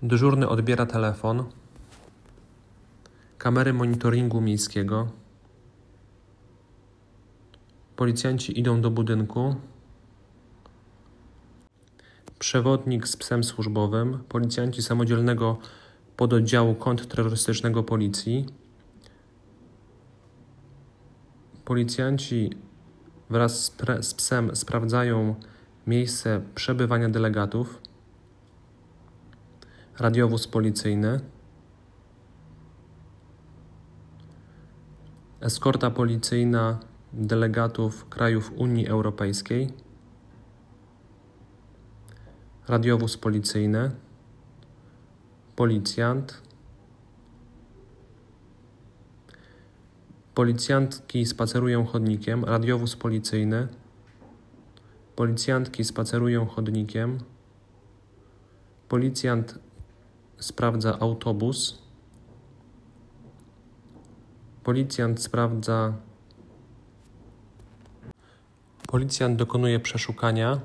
Dyżurny odbiera telefon. Kamery monitoringu miejskiego. Policjanci idą do budynku. Przewodnik z psem służbowym. Policjanci samodzielnego pododdziału kontrterrorystycznego policji. Policjanci wraz z psem sprawdzają miejsce przebywania delegatów. Radiowóz policyjny. Eskorta policyjna delegatów krajów Unii Europejskiej. Radiowóz policyjny. Policjant. Policjantki spacerują chodnikiem. Radiowóz policyjny. Policjantki spacerują chodnikiem. Policjant sprawdza autobus. Policjant dokonuje przeszukania.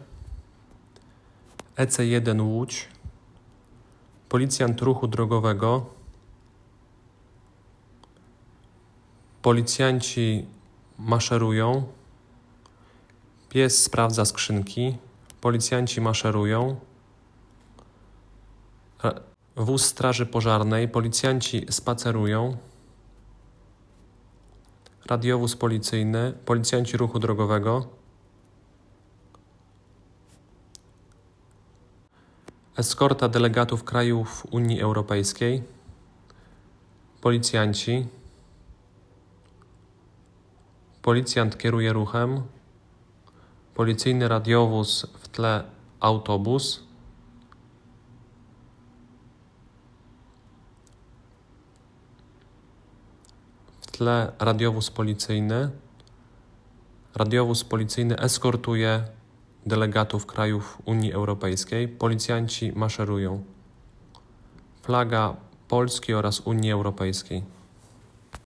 EC1 Łódź. Policjant ruchu drogowego. Policjanci maszerują. Pies sprawdza skrzynki. Policjanci maszerują. Wóz straży pożarnej. Policjanci spacerują. Radiowóz policyjny. Policjanci ruchu drogowego. Eskorta delegatów krajów Unii Europejskiej. Policjanci. Policjant kieruje ruchem. Policyjny radiowóz, w tle autobus. W tle radiowóz policyjny. Radiowóz policyjny eskortuje delegatów krajów Unii Europejskiej. Policjanci maszerują. Flaga Polski oraz Unii Europejskiej.